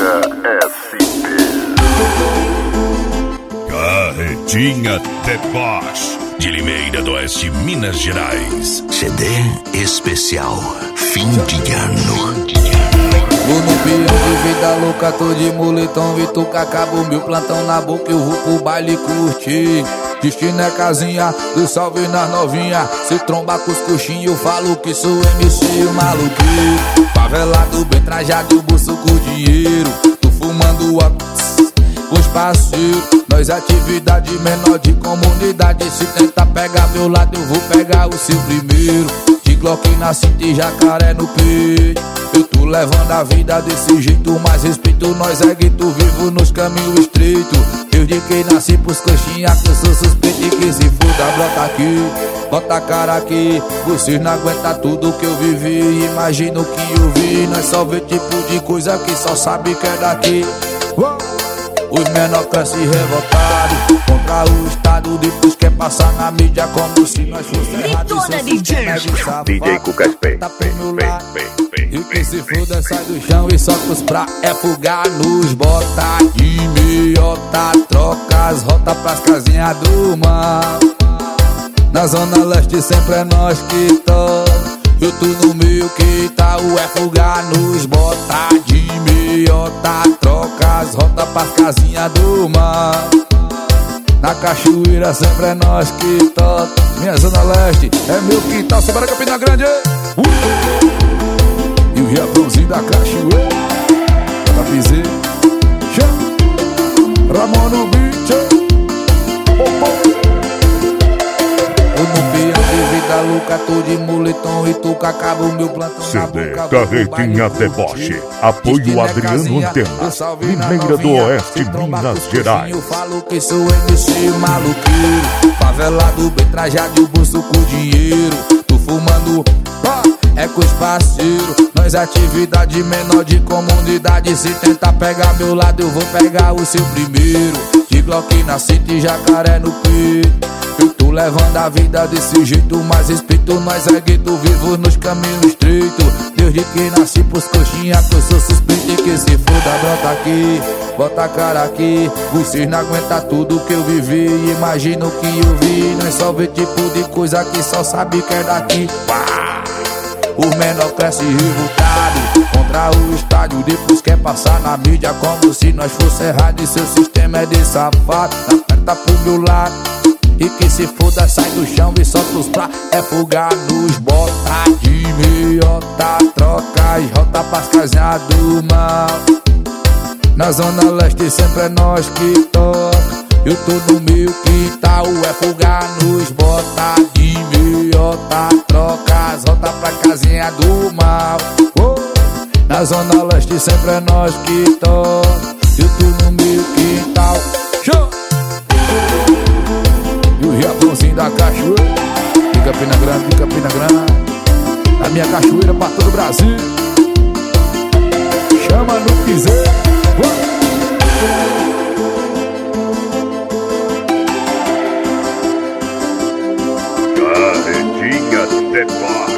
Carretinha Deboche, de Limeira do Oeste, Minas Gerais. CD especial fim de ano. Vou no pião de vida louca, tô de moletom e tu acaba o meu plantão na boca, eu vou pro baile curtir. Destino é casinha, do salve nas novinha. Se tromba com os coxinhos, eu falo que sou MC, o maluquinho. Favelado, bem trajado, o bolso com dinheiro. Tô fumando com os parceiros. Nós atividade menor de comunidade. Se tentar pegar meu lado, eu vou pegar o seu primeiro. De Glock na cinta e jacaré no peito. Eu tô levando a vida desse jeito, mas respeito nós é gueto vivo nos caminhos estreitos. Desde que nasci pros coxinha que eu sou suspeito e que se foda, brota aqui, bota a cara aqui. Vocês não aguentam tudo que eu vivi, imagina o que eu vi. Nós só vê tipo de coisa que só sabe que é daqui. Os menor crescem revoltados contra o Estado, depois quer passar na mídia como se nós fosse errado. DJ Cucas P. Tá pro meu lado. E que se foda, sai do chão e solta os pra é fugar nos bota de meiota, troca as rotas pras casinhas do mal. Na zona leste sempre é nós que toca. Eu tô no meio que tá o é fugar nos bota de meiota, troca as rotas pras casinhas do mal. Na cachoeira sempre é nós que toca. Minha zona leste é meu quintal, Sobra Campina Grande. E o Riachãozinho da cachoeira da piseira, Ramon no beat. Eu não vi a vida louca, tô de moletom e tu que acaba o meu plantão. CD Carretinha Deboche, apoio Adriano Antena, Limeira do Oeste, Minas Gerais. Eu falo que sou MC maluqueiro, favelado, bem trajado e o bolso com dinheiro. Tô fumando é com os parceiros. Nós atividade menor de comunidade. Se tentar pegar meu lado, eu vou pegar o seu primeiro. De Glock na cinta e jacaré no peito. Eu tô levando a vida desse jeito, mas respeito nós é gueto vivo nos caminhos estreitos. Desde que nasci pros coxinha que eu sou suspeito e que se foda, brota aqui, bota a cara aqui. Vocês não aguentam tudo que eu vivi, imagina o que eu vi. Nós só vê tipo de coisa que só sabe que é daqui. Os menor crescem revoltados contra o estádio, depois quer passar na mídia como se nós fosse errado. E seu sistema é de safado, aperta pro meu lado. E que se foda, sai do chão e solta os pra é fugar nos bota de meiota, troca as rotas pras casinhas do mal. Na zona leste sempre é nós que toca. Eu tô no meu quintal, é fugar nos bota de meiota, troca as rotas pra casinha do mal. Na zona leste sempre é nós que toca. Eu tô no meu quintal. Show! E o Riachãozinho da cachoeira de Campina Grande, de Campina Grande. A minha cachoeira pra todo o Brasil. Chama no piseiro. Carretinha Deboche.